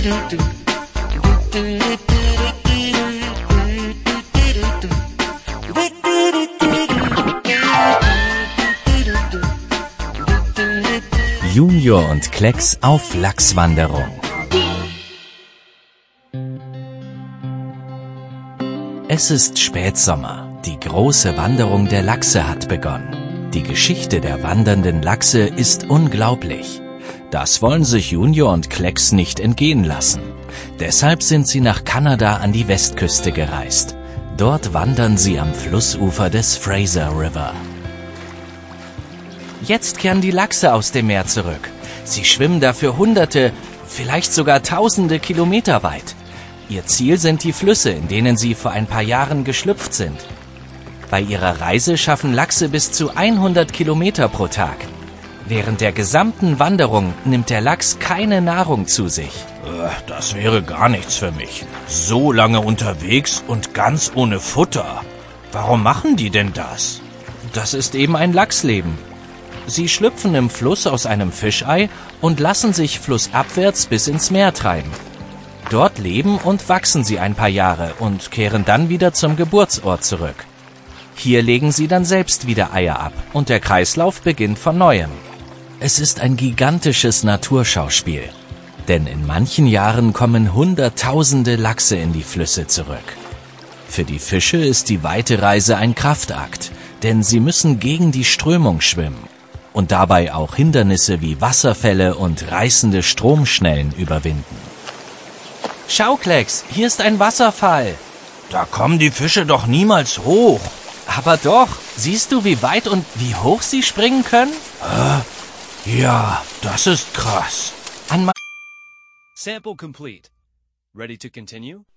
Junior und Klecks auf Lachswanderung. Es ist Spätsommer. Die große Wanderung der Lachse hat begonnen. Die Geschichte der wandernden Lachse ist unglaublich. Das wollen sich Junior und Klecks nicht entgehen lassen. Deshalb sind sie nach Kanada an die Westküste gereist. Dort wandern sie am Flussufer des Fraser River. Jetzt kehren die Lachse aus dem Meer zurück. Sie schwimmen dafür Hunderte, vielleicht sogar Tausende Kilometer weit. Ihr Ziel sind die Flüsse, in denen sie vor ein paar Jahren geschlüpft sind. Bei ihrer Reise schaffen Lachse bis zu 100 Kilometer pro Tag. Während der gesamten Wanderung nimmt der Lachs keine Nahrung zu sich. Das wäre gar nichts für mich. So lange unterwegs und ganz ohne Futter. Warum machen die denn das? Das ist eben ein Lachsleben. Sie schlüpfen im Fluss aus einem Fischei und lassen sich flussabwärts bis ins Meer treiben. Dort leben und wachsen sie ein paar Jahre und kehren dann wieder zum Geburtsort zurück. Hier legen sie dann selbst wieder Eier ab und der Kreislauf beginnt von neuem. Es ist ein gigantisches Naturschauspiel, denn in manchen Jahren kommen Hunderttausende Lachse in die Flüsse zurück. Für die Fische ist die weite Reise ein Kraftakt, denn sie müssen gegen die Strömung schwimmen und dabei auch Hindernisse wie Wasserfälle und reißende Stromschnellen überwinden. Schau, Klecks, hier ist ein Wasserfall. Da kommen die Fische doch niemals hoch. Aber doch, siehst du, wie weit und wie hoch sie springen können? Ja, das ist krass. Sample complete. Ready to continue?